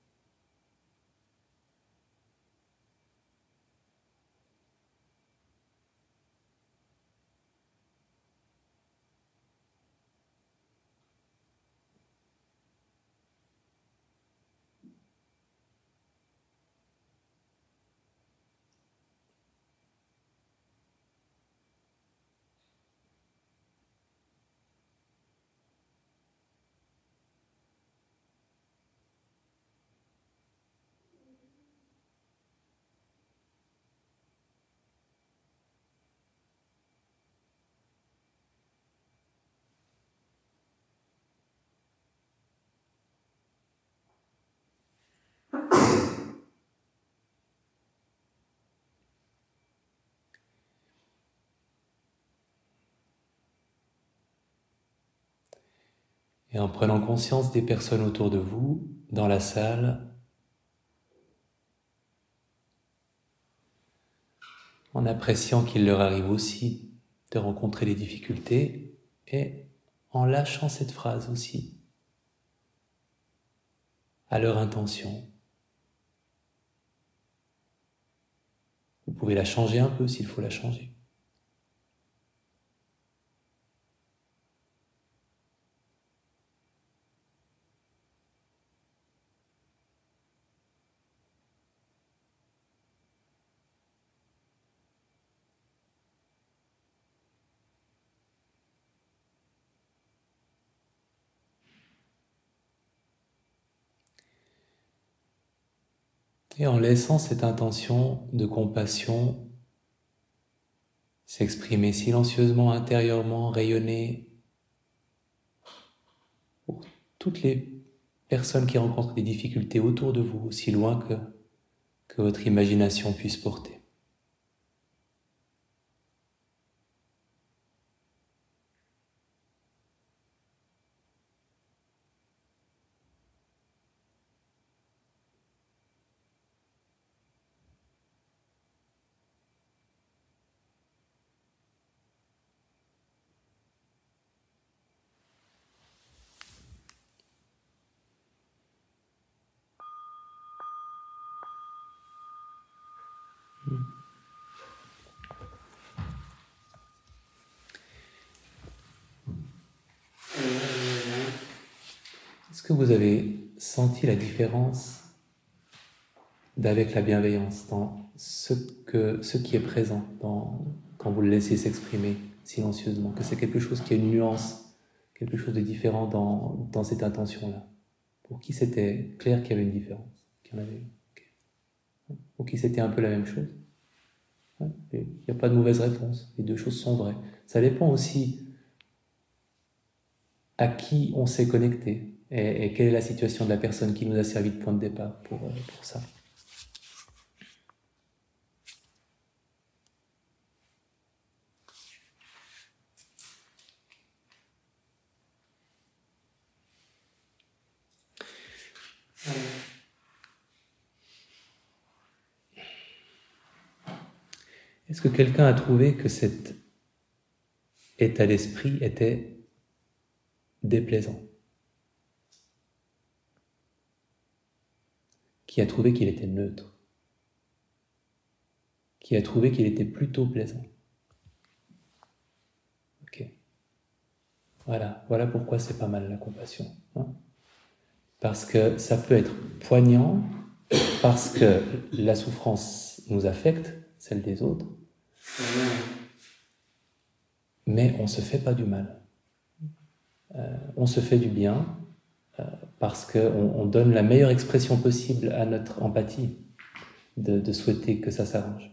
Speaker 1: et en prenant conscience des personnes autour de vous, dans la salle, en appréciant qu'il leur arrive aussi de rencontrer des difficultés, et en lâchant cette phrase aussi, à leur intention. Vous pouvez la changer un peu s'il faut la changer. Et en laissant cette intention de compassion s'exprimer silencieusement, intérieurement, rayonner pour toutes les personnes qui rencontrent des difficultés autour de vous, aussi loin que, que votre imagination puisse porter. Est-ce que vous avez senti la différence d'avec la bienveillance dans ce, que, ce qui est présent dans, quand vous le laissez s'exprimer silencieusement, que c'est quelque chose qui a une nuance, quelque chose de différent dans, dans cette intention-là? Pour qui c'était clair qu'il y avait une différence, qu'il y en avait une? Okay. Pour qui c'était un peu la même chose? Il n'y a pas de mauvaise réponse, les deux choses sont vraies. Ça dépend aussi à qui on s'est connecté et, et quelle est la situation de la personne qui nous a servi de point de départ pour, pour ça. Est-ce que quelqu'un a trouvé que cet état d'esprit était déplaisant? Qui a trouvé qu'il était neutre? Qui a trouvé qu'il était plutôt plaisant? Ok. Voilà, voilà pourquoi c'est pas mal la compassion. Hein? Parce que ça peut être poignant, parce que la souffrance nous affecte, celle des autres, mais on ne se fait pas du mal. Euh, on se fait du bien euh, parce qu'on on donne la meilleure expression possible à notre empathie, de, de souhaiter que ça s'arrange.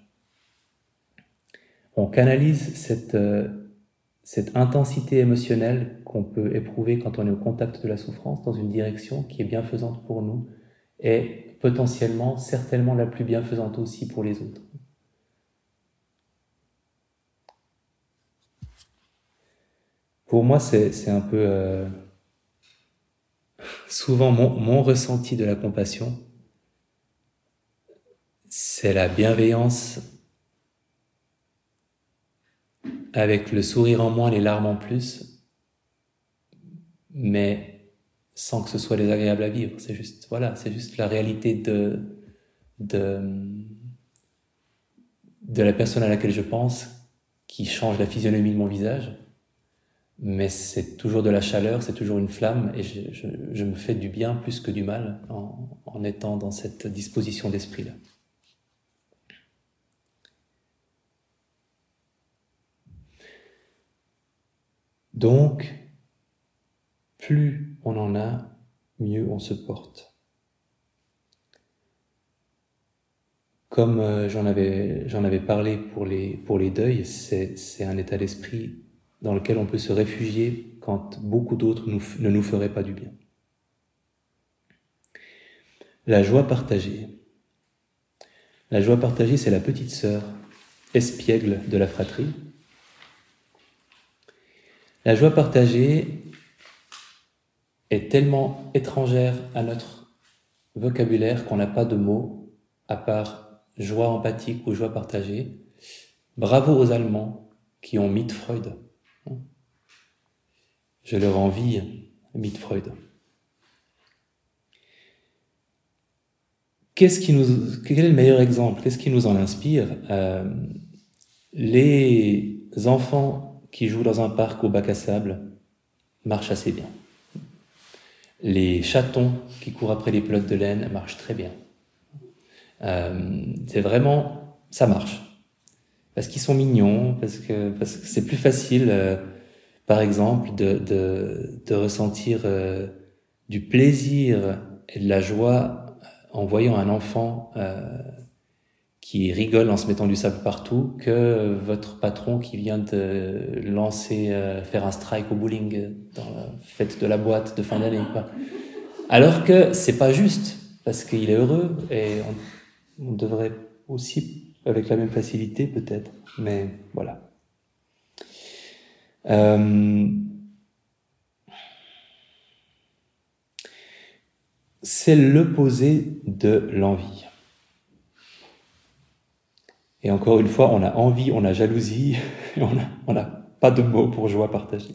Speaker 1: On canalise cette, euh, cette intensité émotionnelle qu'on peut éprouver quand on est au contact de la souffrance dans une direction qui est bienfaisante pour nous et potentiellement, certainement la plus bienfaisante aussi pour les autres. Pour moi, c'est, c'est un peu euh, souvent mon, mon ressenti de la compassion, c'est la bienveillance avec le sourire en moins, les larmes en plus, mais sans que ce soit désagréable à vivre. C'est juste, voilà, c'est juste la réalité de, de, de la personne à laquelle je pense qui change la physionomie de mon visage. Mais c'est toujours de la chaleur, c'est toujours une flamme, et je, je, je me fais du bien plus que du mal en, en étant dans cette disposition d'esprit-là. Donc, plus on en a, mieux on se porte. Comme euh, j'en avais, j'en avais parlé pour les, pour les deuils, c'est, c'est un état d'esprit dans lequel on peut se réfugier quand beaucoup d'autres nous, ne nous feraient pas du bien. La joie partagée. La joie partagée, c'est la petite sœur espiègle de la fratrie. La joie partagée est tellement étrangère à notre vocabulaire qu'on n'a pas de mots à part joie empathique ou joie partagée. Bravo aux Allemands qui ont mythe Freud. Je leur envie mythe Freud. Qu'est-ce qui nous, quel est le meilleur exemple? Qu'est-ce qui nous en inspire? euh, Les enfants qui jouent dans un parc au bac à sable marchent assez bien. Les chatons qui courent après les pelotes de laine marchent très bien. Euh, c'est vraiment, ça marche. Parce qu'ils sont mignons, parce que, parce que c'est plus facile, euh, par exemple, de, de, de ressentir euh, du plaisir et de la joie en voyant un enfant euh, qui rigole en se mettant du sable partout que votre patron qui vient de lancer, euh, faire un strike au bowling dans la fête de la boîte de fin d'année, quoi. Alors que c'est pas juste, parce qu'il est heureux et on, on devrait aussi, avec la même facilité peut-être, mais voilà. Euh, c'est l'opposé de l'envie. Et encore une fois, on a envie, on a jalousie, et on n'a pas de mots pour joie partagée.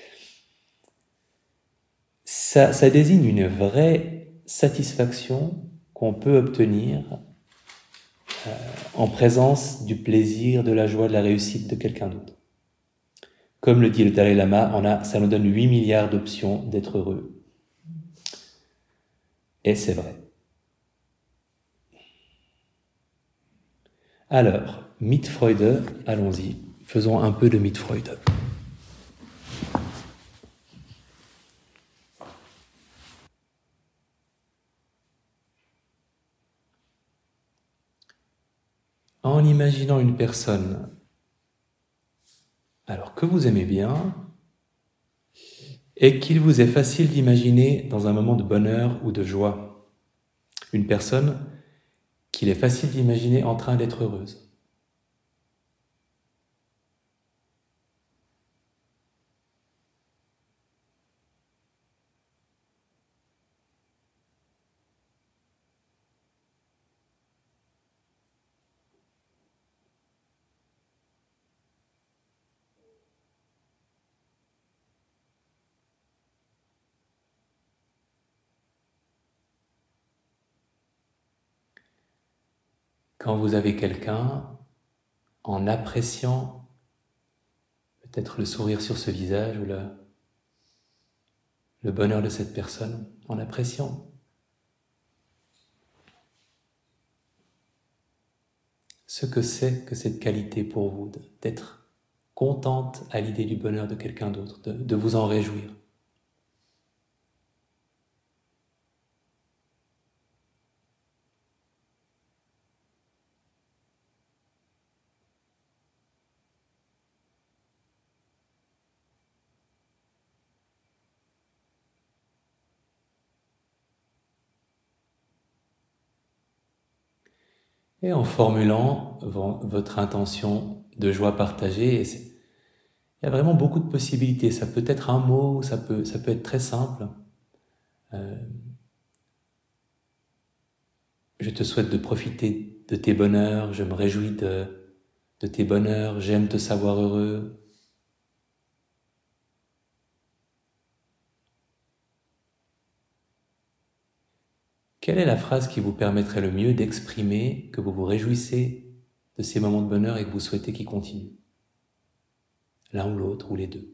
Speaker 1: Ça, ça désigne une vraie satisfaction qu'on peut obtenir euh, en présence du plaisir, de la joie, de la réussite de quelqu'un d'autre. Comme le dit le Dalai Lama, on a, ça nous donne huit milliards d'options d'être heureux. Et c'est vrai. Alors, Mietfreude, allons-y, faisons un peu de Mietfreude. En imaginant une personne, alors que vous aimez bien, et qu'il vous est facile d'imaginer dans un moment de bonheur ou de joie, une personne qu'il est facile d'imaginer en train d'être heureuse. Quand vous avez quelqu'un, en appréciant peut-être le sourire sur ce visage ou le, le bonheur de cette personne, en appréciant ce que c'est que cette qualité pour vous, d'être contente à l'idée du bonheur de quelqu'un d'autre, de, de vous en réjouir. Et en formulant votre intention de joie partagée, il y a vraiment beaucoup de possibilités. Ça peut être un mot, ça peut, ça peut être très simple. Euh, je te souhaite de profiter de tes bonheurs, je me réjouis de, de tes bonheurs, j'aime te savoir heureux. Quelle est la phrase qui vous permettrait le mieux d'exprimer que vous vous réjouissez de ces moments de bonheur et que vous souhaitez qu'ils continuent? L'un ou l'autre, ou les deux.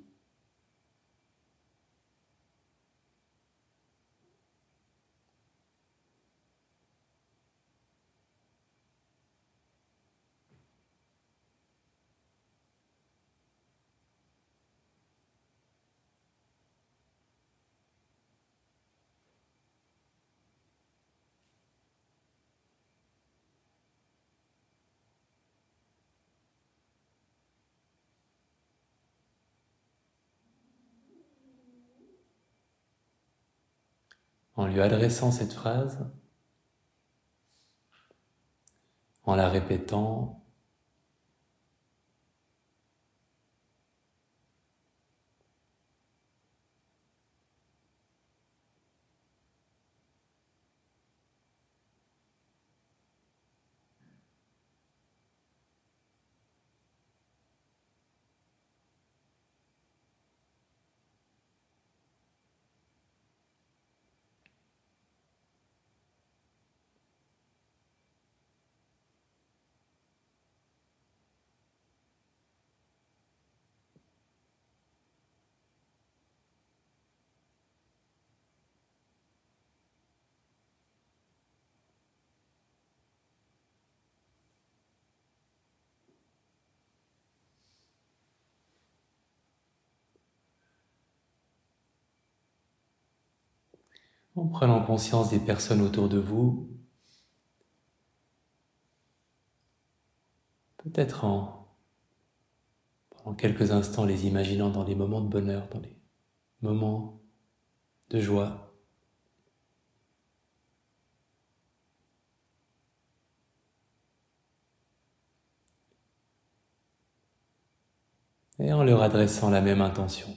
Speaker 1: En lui adressant cette phrase, en la répétant, en prenant conscience des personnes autour de vous peut-être en, pendant quelques instants les imaginant dans des moments de bonheur, dans des moments de joie. Et en leur adressant la même intention.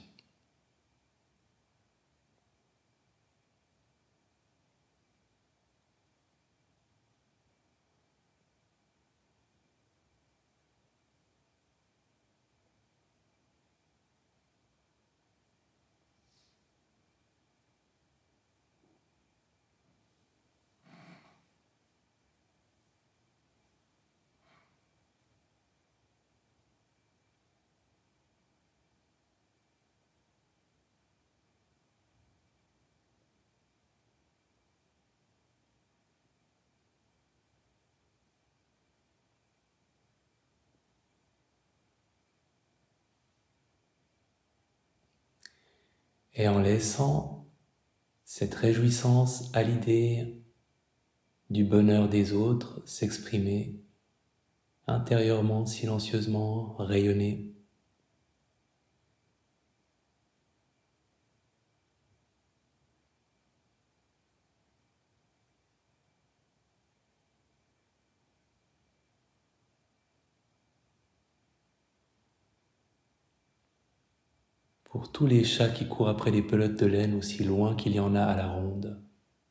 Speaker 1: Et en laissant cette réjouissance à l'idée du bonheur des autres s'exprimer intérieurement, silencieusement, rayonner. Pour tous les chats qui courent après des pelotes de laine aussi loin qu'il y en a à la ronde.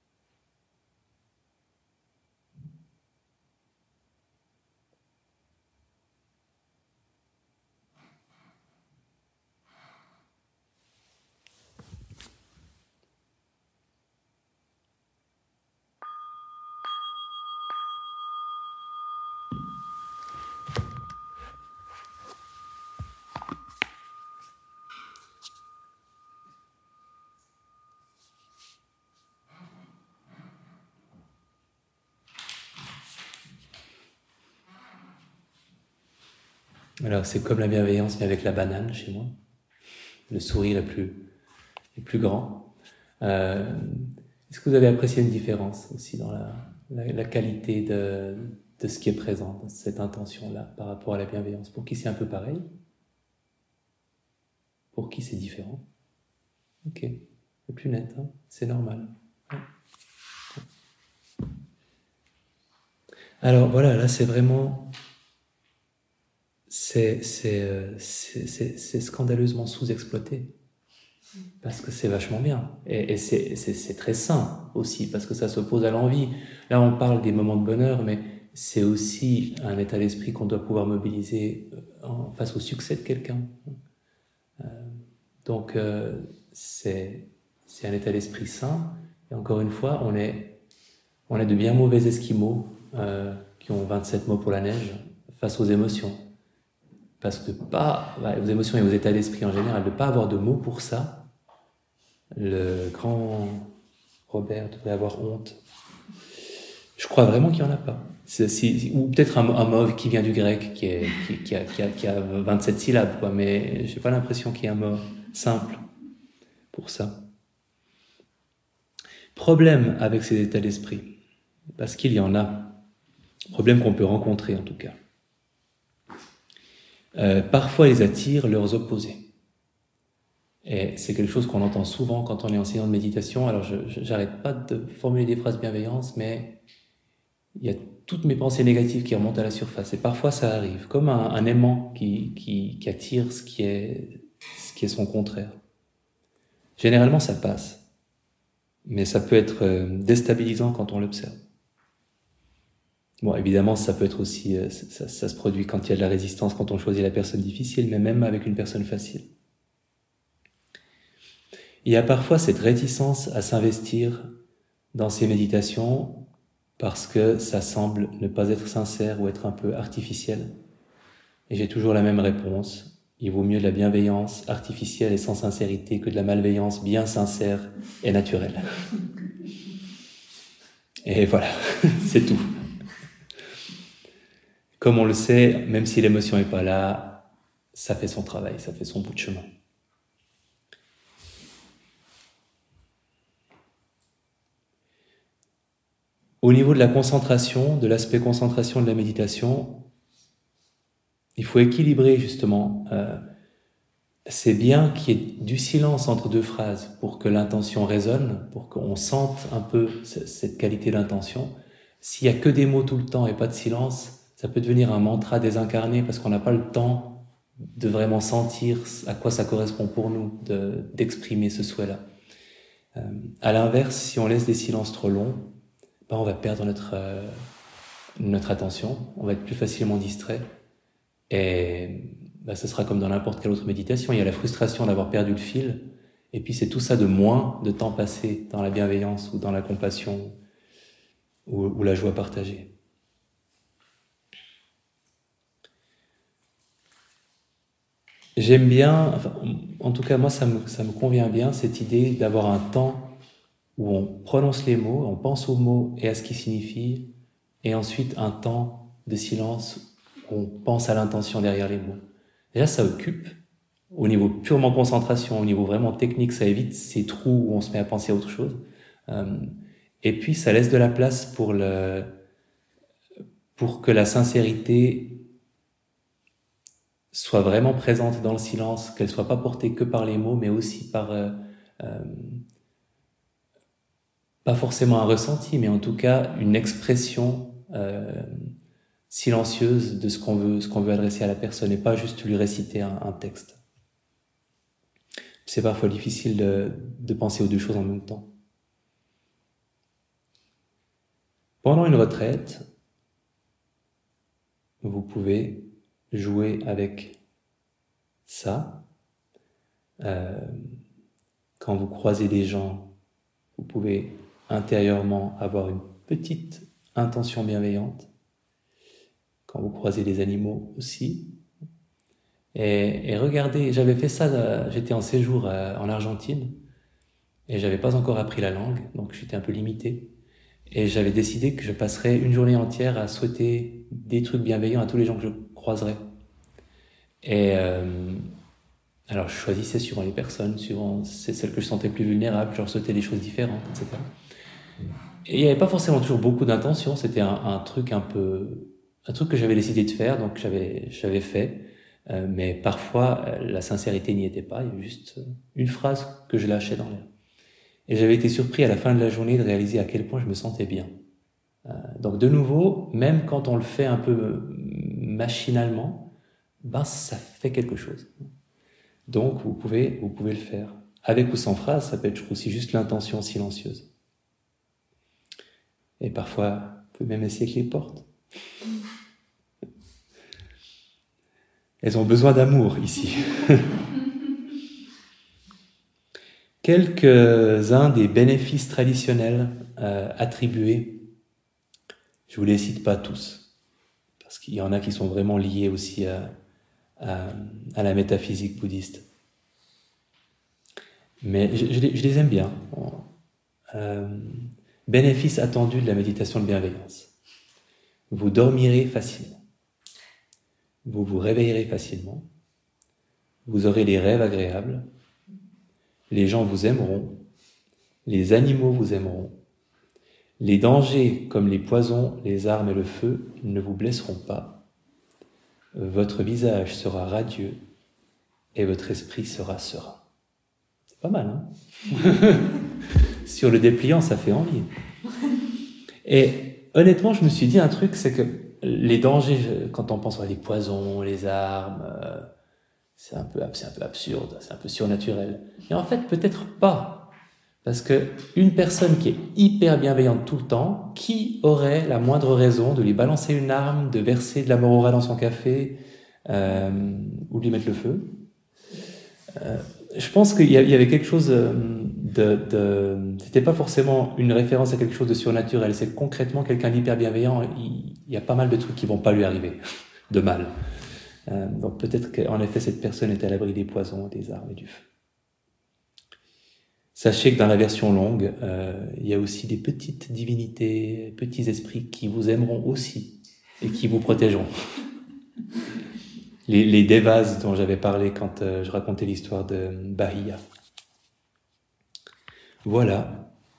Speaker 1: Alors c'est comme la bienveillance mais avec la banane chez moi. Le sourire est plus, est plus grand. Euh, est-ce que vous avez apprécié une différence aussi dans la, la, la qualité de, de ce qui est présent, dans cette intention-là par rapport à la bienveillance? Pour qui c'est un peu pareil? Pour qui c'est différent? Ok, c'est plus net, hein, c'est normal. Alors voilà, là c'est vraiment... C'est, c'est, c'est, c'est, c'est scandaleusement sous-exploité. Parce que c'est vachement bien. Et, et c'est, c'est, c'est très sain aussi, parce que ça s'oppose à l'envie. Là, on parle des moments de bonheur, mais c'est aussi un état d'esprit qu'on doit pouvoir mobiliser en, face au succès de quelqu'un. Euh, donc, euh, c'est, c'est un état d'esprit sain. Et encore une fois, on est, on est de bien mauvais esquimaux euh, qui ont vingt-sept mots pour la neige face aux émotions. Parce que pas, bah, aux émotions et aux états d'esprit en général, de ne pas avoir de mots pour ça, le grand Robert devrait avoir honte. Je crois vraiment qu'il n'y en a pas. C'est, c'est, ou peut-être un, un mot qui vient du grec, qui, est, qui, qui, a, qui, a, qui a vingt-sept syllabes, quoi, mais je n'ai pas l'impression qu'il y ait un mot simple pour ça. Problème avec ces états d'esprit, parce qu'il y en a. Problème qu'on peut rencontrer en tout cas. Euh, parfois, ils attirent leurs opposés. Et c'est quelque chose qu'on entend souvent quand on est enseignant de méditation. Alors, je, je, j'arrête pas de formuler des phrases bienveillantes, mais il y a toutes mes pensées négatives qui remontent à la surface. Et parfois, ça arrive, comme un, un aimant qui, qui, qui attire ce qui est, ce qui est son contraire. Généralement, ça passe. Mais ça peut être déstabilisant quand on l'observe. Bon, évidemment, ça peut être aussi, ça, ça se produit quand il y a de la résistance, quand on choisit la personne difficile, mais même avec une personne facile. Il y a parfois cette réticence à s'investir dans ces méditations parce que ça semble ne pas être sincère ou être un peu artificiel. Et j'ai toujours la même réponse. Il vaut mieux de la bienveillance artificielle et sans sincérité que de la malveillance bien sincère et naturelle. Et voilà, c'est tout. Comme on le sait, même si l'émotion n'est pas là, ça fait son travail, ça fait son bout de chemin. Au niveau de la concentration, de l'aspect concentration de la méditation, il faut équilibrer justement. Euh, c'est bien qu'il y ait du silence entre deux phrases pour que l'intention résonne, pour qu'on sente un peu cette qualité d'intention. S'il y a que des mots tout le temps et pas de silence, ça peut devenir un mantra désincarné parce qu'on n'a pas le temps de vraiment sentir à quoi ça correspond pour nous de, d'exprimer ce souhait-là. Euh, à l'inverse, si on laisse des silences trop longs, ben on va perdre notre, euh, notre attention, on va être plus facilement distrait et ben ce sera comme dans n'importe quelle autre méditation, il y a la frustration d'avoir perdu le fil et puis c'est tout ça de moins de temps passé dans la bienveillance ou dans la compassion ou, ou la joie partagée. J'aime bien, enfin, en tout cas moi ça me, ça me convient bien, cette idée d'avoir un temps où on prononce les mots, on pense aux mots et à ce qu'ils signifient, et ensuite un temps de silence où on pense à l'intention derrière les mots. Déjà ça occupe, au niveau purement concentration, au niveau vraiment technique, ça évite ces trous où on se met à penser à autre chose. Euh, et puis ça laisse de la place pour, le, pour que la sincérité soit vraiment présente dans le silence, qu'elle soit pas portée que par les mots, mais aussi par, euh, euh, pas forcément un ressenti, mais en tout cas une expression euh, silencieuse de ce qu'on veut, ce qu'on veut adresser à la personne, et pas juste lui réciter un, un texte. C'est parfois difficile de, de penser aux deux choses en même temps. Pendant une retraite, vous pouvez jouer avec ça. Euh, quand vous croisez des gens, vous pouvez intérieurement avoir une petite intention bienveillante. Quand vous croisez des animaux aussi. Et, et regardez, j'avais fait ça, euh, j'étais en séjour euh, en Argentine et j'avais pas encore appris la langue, donc j'étais un peu limité. Et j'avais décidé que je passerais une journée entière à souhaiter des trucs bienveillants à tous les gens que je croiserais. Et euh, alors je choisissais suivant les personnes, suivant c'est celles que je sentais plus vulnérables, je leur souhaitais des choses différentes, et cetera. Et il n'y avait pas forcément toujours beaucoup d'intention, c'était un, un truc un peu, un truc que j'avais décidé de faire, donc j'avais, j'avais fait. Euh, mais parfois, euh, la sincérité n'y était pas, il y avait juste une phrase que je lâchais dans l'air. Et j'avais été surpris à la fin de la journée de réaliser à quel point je me sentais bien. Euh, donc de nouveau, même quand on le fait un peu machinalement, ben ça fait quelque chose. Donc vous pouvez, vous pouvez le faire. Avec ou sans phrase, ça peut être aussi juste l'intention silencieuse. Et parfois, vous pouvez même essayer avec les portes. Elles ont besoin d'amour ici. Quelques-uns des bénéfices traditionnels euh, attribués, je ne vous les cite pas tous, parce qu'il y en a qui sont vraiment liés aussi à, à, à la métaphysique bouddhiste. Mais je, je, les, je les aime bien. Euh, bénéfice attendu de la méditation de bienveillance. Vous dormirez facilement. Vous vous réveillerez facilement. Vous aurez des rêves agréables. Les gens vous aimeront, les animaux vous aimeront, les dangers comme les poisons, les armes et le feu ne vous blesseront pas, votre visage sera radieux et votre esprit sera serein. C'est pas mal, hein? Sur le dépliant, ça fait envie. Et honnêtement, je me suis dit un truc, c'est que les dangers, quand on pense à les poisons, les armes... Euh, C'est un, peu, c'est un peu absurde, c'est un peu surnaturel. Et en fait, peut-être pas. Parce qu'une personne qui est hyper bienveillante tout le temps, qui aurait la moindre raison de lui balancer une arme, de verser de la morora dans son café, euh, ou de lui mettre le feu? euh, Je pense qu'il y avait quelque chose de... de c'était pas forcément une référence à quelque chose de surnaturel, c'est concrètement quelqu'un d'hyper bienveillant, il, il y a pas mal de trucs qui vont pas lui arriver, de mal. Euh, donc peut-être qu'en effet cette personne est à l'abri des poisons, des armes et du feu. Sachez que dans la version longue, euh, il y a aussi des petites divinités, petits esprits qui vous aimeront aussi et qui vous protégeront. Les, les devas dont j'avais parlé quand euh, je racontais l'histoire de Bahia. Voilà.